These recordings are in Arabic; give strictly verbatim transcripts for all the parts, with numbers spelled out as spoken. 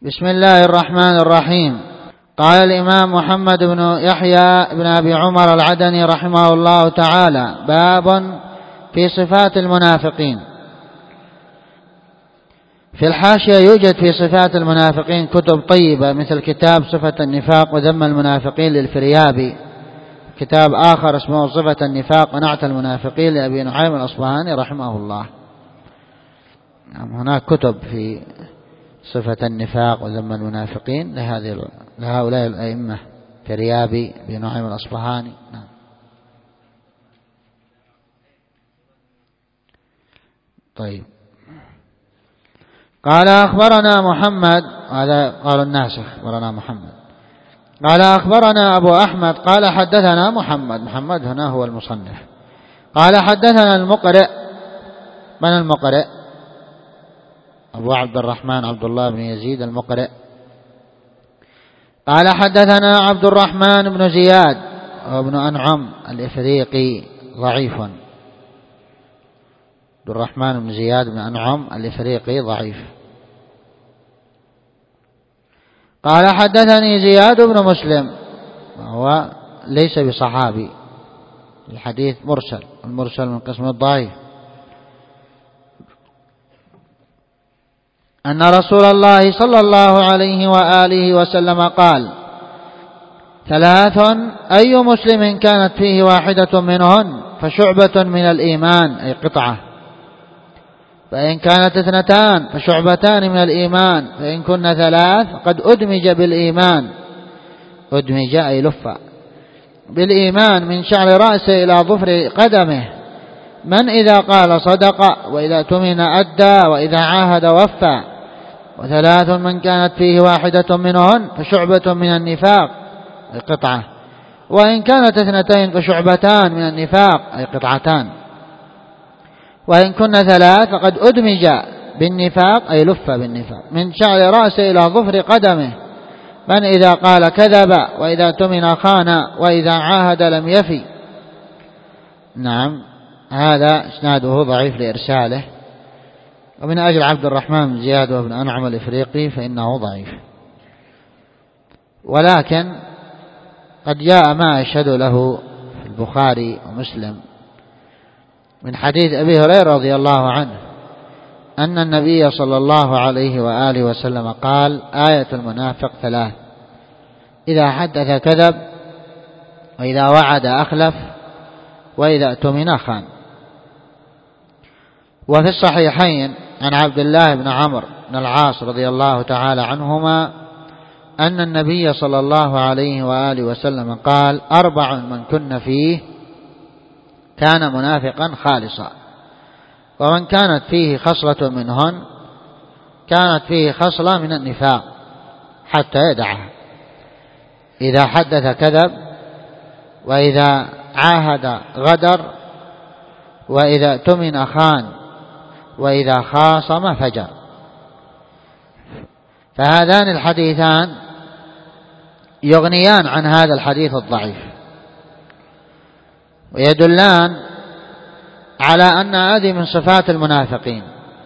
بسم الله الرحمن الرحيم. قال الإمام محمد بن يحيى بن أبي عمر العدني رحمه الله تعالى: باب في صفات المنافقين. في الحاشية يوجد في صفات المنافقين كتب طيبة مثل كتاب صفة النفاق وذم المنافقين للفريابي، كتاب آخر اسمه صفة النفاق ونعت المنافقين لأبي نعيم الأصبهاني رحمه الله. هناك كتب في صفة النفاق وذم المنافقين لهذه لهؤلاء الأئمة فريابي أبي نعيم الأصبهاني. نعم. طيب. قال أخبرنا محمد، هذا قال الناسخ أخبرنا محمد. قال أخبرنا أبو أحمد قال حدثنا محمد، محمد هنا هو المصنف. قال حدثنا المقرئ. من المقرئ؟ أبو عبد الرحمن عبد الله بن يزيد المقرئ. قال حدثنا عبد الرحمن بن زياد وابن أنعم الإفريقي ضعيف. عبد الرحمن بن زياد بن أنعم الإفريقي ضعيف. قال حدثني زياد بن مسلم وهو ليس بصحابي، الحديث مرسل، المرسل من قسم الضعيف، أن رسول الله صلى الله عليه وآله وسلم قال: ثلاث أي مسلم كانت فيه واحدة منهن فشعبة من الإيمان، أي قطعة، فإن كانت اثنتان فشعبتان من الإيمان، فإن كن ثلاث قد أدمج بالإيمان، أدمج أي لفة بالإيمان من شعر رأسه إلى ظفر قدمه، من إذا قال صدق وإذا اؤتمن أدى وإذا عاهد وفى. وثلاث من كانت فيه واحدة منهن فشعبة من النفاق، أي قطعة، وإن كانت اثنتين فشعبتان من النفاق، أي قطعتان، وإن كن ثلاث فقد أدمج بالنفاق، أي لف بالنفاق من شعر رأسه إلى ظفر قدمه، من إذا قال كذب وإذا اؤتمن خان وإذا عاهد لم يفي. نعم، هذا إسناده ضعيف لإرساله، ومن أجل عبد الرحمن بن زياد وابن أنعم الإفريقي فإنه ضعيف، ولكن قد جاء ما يشهد له في البخاري ومسلم من حديث أبي هريرة رضي الله عنه أن النبي صلى الله عليه وآله وسلم قال: آية المنافق ثلاث: إذا حدث كذب، وإذا وعد أخلف، وإذا اؤتمن خان. وفي الصحيحين عن عبد الله بن عمرو بن العاص رضي الله تعالى عنهما أن النبي صلى الله عليه وآله وسلم قال: أربع من كن فيه كان منافقا خالصا، ومن كانت فيه خصلة منهن كانت فيه خصلة من النفاق حتى يدعها: إذا حدث كذب، وإذا عاهد غدر، وإذا اؤتمن خان، وإذا خاصم فجر. فهذان الحديثان يغنيان عن هذا الحديث الضعيف، ويدلان على أن هذه من صفات المنافقين: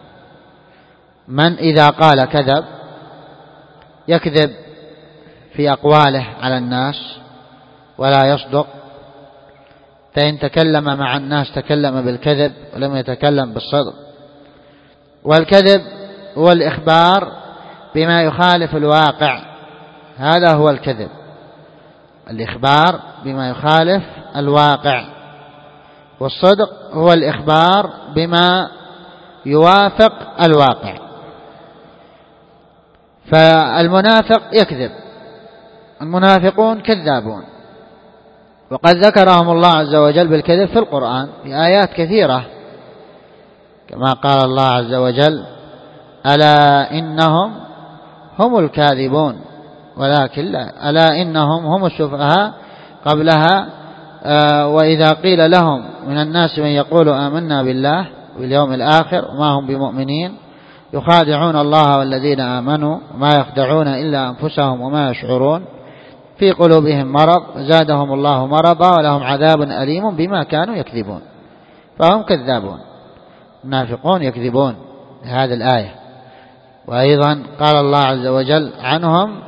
من إذا قال كذب، يكذب في أقواله على الناس ولا يصدق، فإن تكلم مع الناس تكلم بالكذب ولم يتكلم بالصدق. والكذب هو الإخبار بما يخالف الواقع، هذا هو الكذب، الإخبار بما يخالف الواقع. والصدق هو الإخبار بما يوافق الواقع. فالمنافق يكذب، المنافقون كذابون، وقد ذكرهم الله عز وجل بالكذب في القرآن في آيات كثيرة، كما قال الله عز وجل: ألا إنهم هم الكاذبون ولكن لا، ألا إنهم هم السفهاء قبلها: آه وإذا قيل لهم من الناس من يقول آمنا بالله واليوم الآخر وما هم بمؤمنين يخادعون الله والذين آمنوا وما يخدعون إلا أنفسهم وما يشعرون في قلوبهم مرض زادهم الله مرضا ولهم عذاب أليم بما كانوا يكذبون. فهم كذابون، النافقون يكذبون هذه الآية. وأيضا قال الله عز وجل عنهم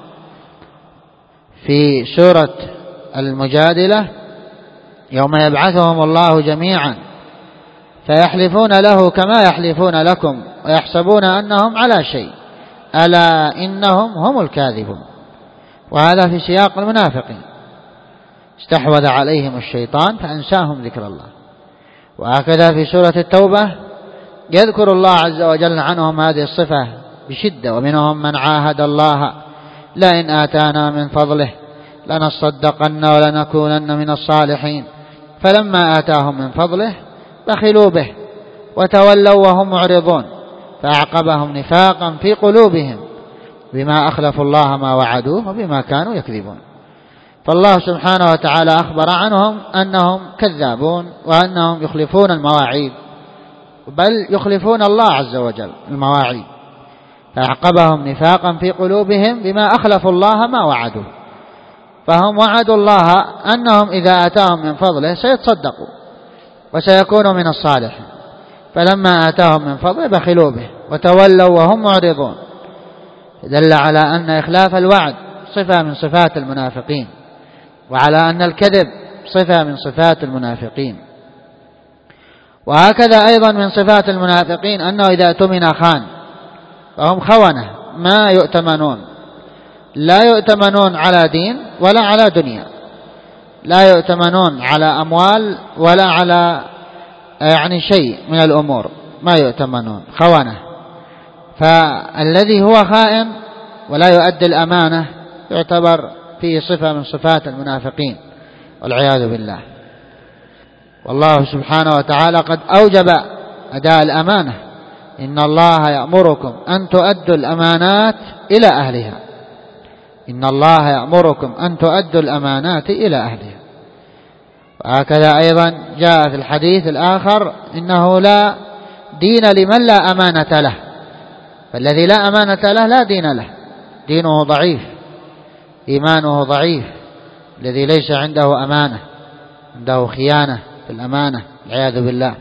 في سورة المجادلة: يوم يبعثهم الله جميعا فيحلفون له كما يحلفون لكم ويحسبون أنهم على شيء ألا إنهم هم الكاذبون. وهذا في سياق المنافقين، استحوذ عليهم الشيطان فأنساهم ذكر الله. وهكذا في سورة التوبة يذكر الله عز وجل عنهم هذه الصفة بشدة: ومنهم من عاهد الله لئن آتانا من فضله لنصدقن ولنكونن من الصالحين فلما آتاهم من فضله بخلوا به وتولوا وهم معرضون فأعقبهم نفاقا في قلوبهم بما أخلفوا الله ما وعدوه وبما كانوا يكذبون. فالله سبحانه وتعالى أخبر عنهم أنهم كذابون وأنهم يخلفون المواعيد، بل يخلفون الله عز وجل المواعيد، فأعقبهم نفاقا في قلوبهم بما أخلفوا الله ما وعدوه. فهم وعدوا الله أنهم إذا أتاهم من فضله سيتصدقوا وسيكونوا من الصالحين، فلما آتاهم من فضله بخلوا به وتولوا وهم معرضون. دل على أن إخلاف الوعد صفة من صفات المنافقين، وعلى أن الكذب صفة من صفات المنافقين. وهكذا أيضا من صفات المنافقين أنه إذا اؤتمن خان، فهم خونة ما يؤتمنون، لا يؤتمنون على دين ولا على دنيا، لا يؤتمنون على أموال ولا على يعني شيء من الأمور، ما يؤتمنون، خونة. فالذي هو خائن ولا يؤدي الأمانة يعتبر فيه صفة من صفات المنافقين والعياذ بالله. والله سبحانه وتعالى قد أوجب أداء الأمانة: إن الله يأمركم أن تؤدوا الأمانات إلى أهلها، إن الله يأمركم أن تؤدوا الأمانات إلى أهلها. وهكذا أيضا جاء في الحديث الآخر: إنه لا دين لمن لا أمانة له، فالذي لا أمانة له لا دين له، دينه ضعيف، إيمانه ضعيف، الذي ليس عنده أمانة، عنده خيانة في الأمانة والعياذ بالله.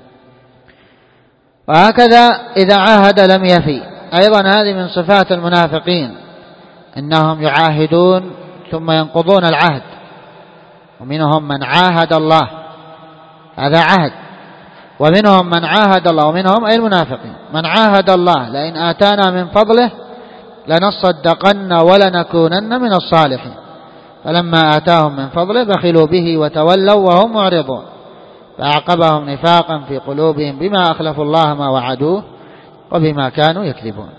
وهكذا إذا عاهد لم يفي، أيضا هذه من صفات المنافقين، إنهم يعاهدون ثم ينقضون العهد. ومنهم من عاهد الله، هذا عهد. ومنهم من عاهد الله، ومنهم أي المنافقين من عاهد الله لئن آتانا من فضله لنصدقن ولنكونن من الصالحين فلما آتاهم من فضله بخلوا به وتولوا وهم معرضون فأعقبهم نفاقا في قلوبهم بما أخلفوا الله ما وعدوه وبما كانوا يكذبون.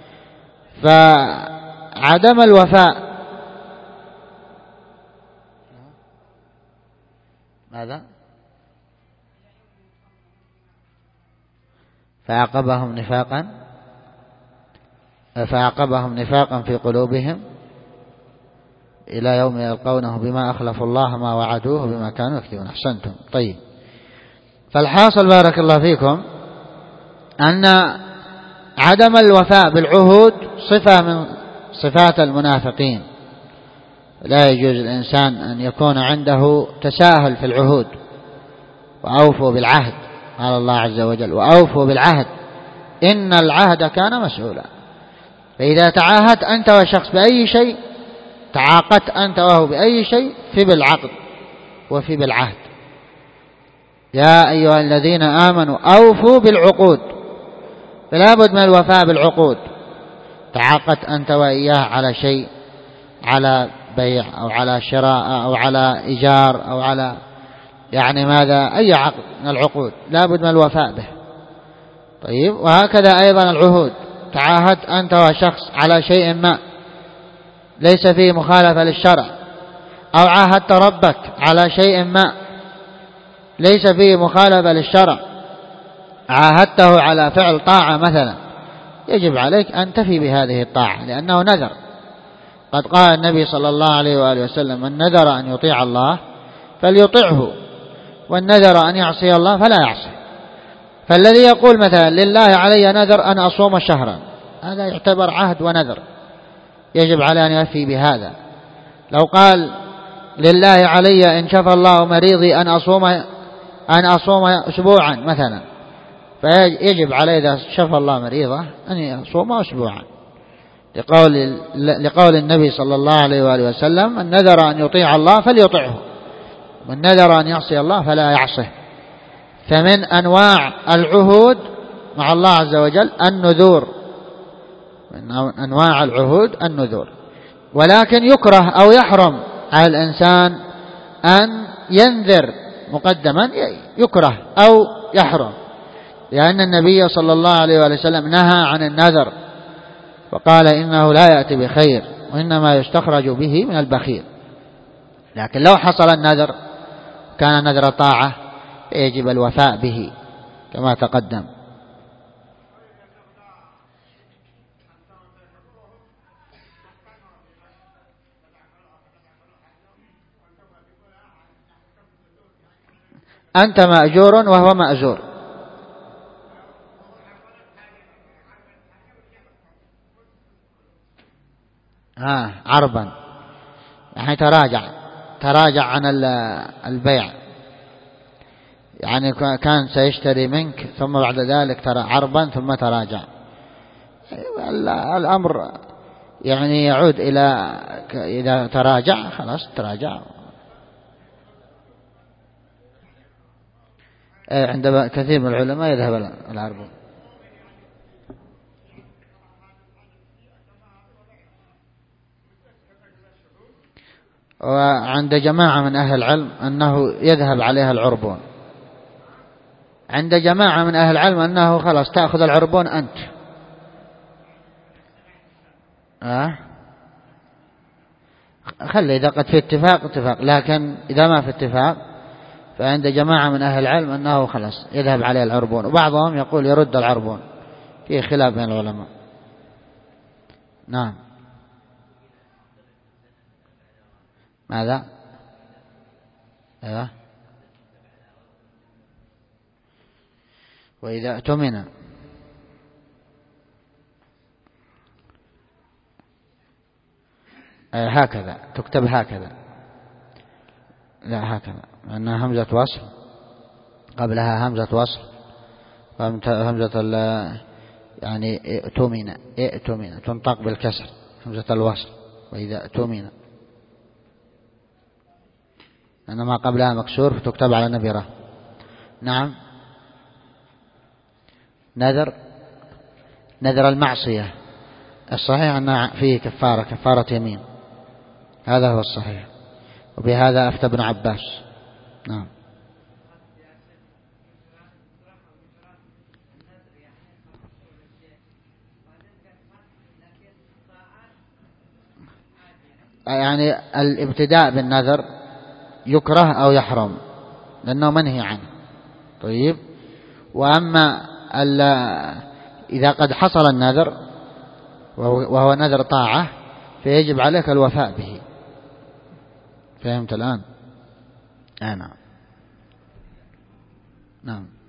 فعدم الوفاء ماذا؟ فأعقبهم نفاقا فأعقبهم نفاقا في قلوبهم إلى يوم يلقونه بما أخلفوا الله ما وعدوه بما كانوا يكذبون. أحسنتم. طيب، فالحاصل بارك الله فيكم أن عدم الوفاء بالعهود صفة من صفات المنافقين. لا يجوز الإنسان أن يكون عنده تساهل في العهود. وأوفوا بالعهد، قال الله عز وجل: وأوفوا بالعهد إن العهد كان مسؤولا. فإذا تعاهدت أنت وشخص بأي شيء، تعاقدت أنت وهو بأي شيء، في بالعقد وفي بالعهد. يا أيها الذين آمنوا أوفوا بالعقود، فلا بد من الوفاء بالعقود. تعاقدت أنت وإياه على شيء، على بيع أو على شراء أو على إيجار أو على يعني ماذا، أي عقد من العقود لا بد من الوفاء به. طيب، وهكذا أيضا العهود. تعاهدت أنت وشخص على شيء ما ليس فيه مخالفة للشرع، أو عاهدت ربك على شيء ما ليس فيه مخالفة للشرع، عاهدته على فعل طاعة مثلا، يجب عليك أن تفي بهذه الطاعة لأنه نذر. قد قال النبي صلى الله عليه وآله وسلم: من نذر أن يطيع الله فليطعه، والنذر أن يعصي الله فلا يعصي. فالذي يقول مثلا: لله علي نذر أن أصوم شهرا، هذا يعتبر عهد ونذر، يجب على أن يفي بهذا. لو قال: لله علي إن شفى الله مريضي أن أصوم أن أصوم أسبوعا مثلا، فيجب عليه إذا شفى الله مريضة أن يصوم أسبوعا، لقول, لقول النبي صلى الله عليه وآله وسلم: من نذر أن يطيع الله فليطعه، من نذر أن يعصي الله فلا يعصه. فمن أنواع العهود مع الله عز وجل النذور، من أنواع العهود النذور. ولكن يكره أو يحرم على الإنسان أن ينذر مقدما، يكره أو يحرم، لأن النبي صلى الله عليه وسلم نهى عن النذر وقال إنه لا يأتي بخير وإنما يستخرج به من البخيل. لكن لو حصل النذر كان نذر طاعة يجب الوفاء به كما تقدم. أنت مأجور وهو مأجور. آه عربا، يعني تراجع تراجع عن البيع، يعني كان سيشتري منك ثم بعد ذلك ترى عربا ثم تراجع. الأمر يعني يعود إلى إذا تراجع خلاص تراجع. عند كثير من العلماء يذهب العربون. وعند جماعة من أهل العلم أنه يذهب عليها العربون. عند جماعة من أهل العلم أنه خلاص تأخذ العربون أنت. أه؟ خلي إذا قد في اتفاق اتفاق، لكن إذا ما في اتفاق فعند جماعة من أهل العلم أنه خلاص يذهب عليه العربون، وبعضهم يقول يرد العربون، فيه خلاف بين العلماء. نعم. ماذا؟ أيوة. وإذا اؤتمن هكذا تكتب هكذا، لا هكذا، لأنها همزة وصل قبلها همزة وصل، همزة يعني اؤتمن اؤتمن تنطق بالكسر همزة الوصل. وإذا اؤتمن أنما قبلها مكسور فتكتب على نبرة. نعم. نذر نذر المعصية الصحيح أن فيه كفارة كفارة يمين، هذا هو الصحيح، وبهذا أفتى ابن عباس. نعم. يعني الابتداء بالنذر يكره أو يحرم لأنه منهي عنه. طيب. وأما إذا قد حصل النذر وهو نذر طاعة فيجب عليك الوفاء به. فهمت الآن؟ آه نعم. نعم.